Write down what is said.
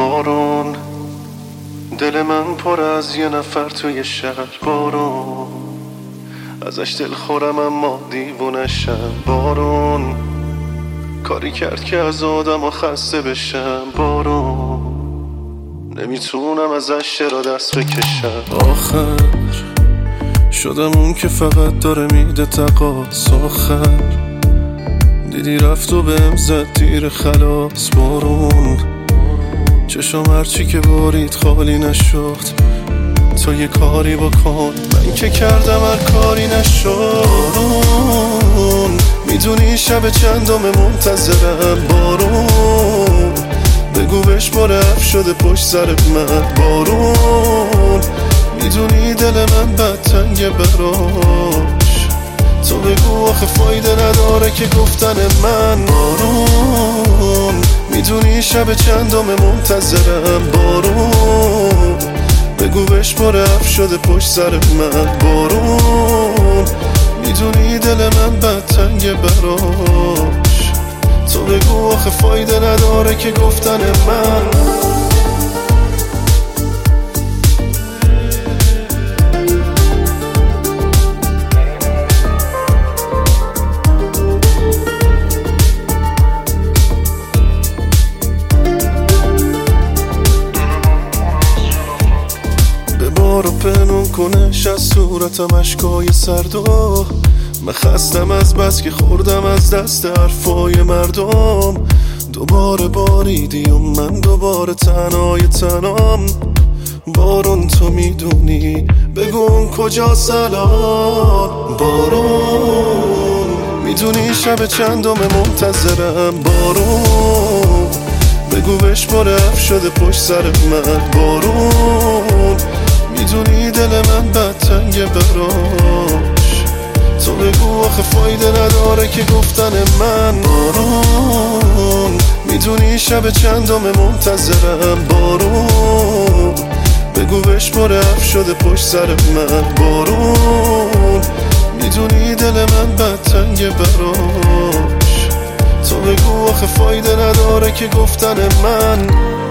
بارون، دل من پر از یه نفر توی شهر. بارون ازش دل خورم اما دیوونشم. بارون کاری کرد که از آدم خسته بشم. بارون نمیتونم ازش چرا دست بکشم. آخر شدم اون که فقط داره میده تقاص. آخر دیدی رفت و بهم زد تیر خلاص. بارون چشم هرچی که بارید خالی نشد. تو یه کاری بکن، من که کردم هر کاری نشد. بارون میدونی شب چندم منتظرم. بارون بگو بهش رفت شده پشت سر من. بارون میدونی دل من بد تنگه براش. تو بگو آخه فایده نداره که گفتن من. بارون میدونی شب چندم منتظرم. بارون بگو بهش رفت شده پشت سر من. بارون میدونی دل من بد تنگه براش. تو بگو آخه فایده نداره که گفتن من. بارو پنون کنش از صورتم اشکای سردو. من خستم از بس که خوردم از دست حرفای مردم. دوباره باریدی و من دوباره تنهای تنام. بارون تو میدونی بگو اون کجا سلام. بارون میدونی شب چندم منتظرم. بارون بگو بهش رفت شده پشت سر من. بارون میدونی دل من بد تنگه براش. تو بگو آخه فایده نداره که گفتن من. بارون میدونی شب چندم منتظرم. بارون بگو بهش رفت شده پشت سر من. بارون میدونی دل من بد تنگه براش. تو بگو آخه فایده نداره که گفتن من.